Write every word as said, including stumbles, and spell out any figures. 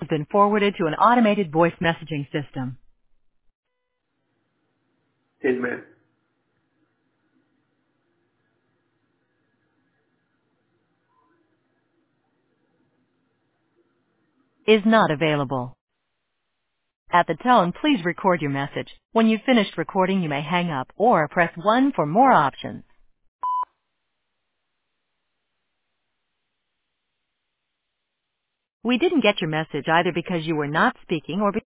been forwarded to an automated voice messaging system. Tin Man. Is not available. At the tone, please record your message. When you've finished recording, you may hang up or press one for more options. We didn't get your message either because you were not speaking or because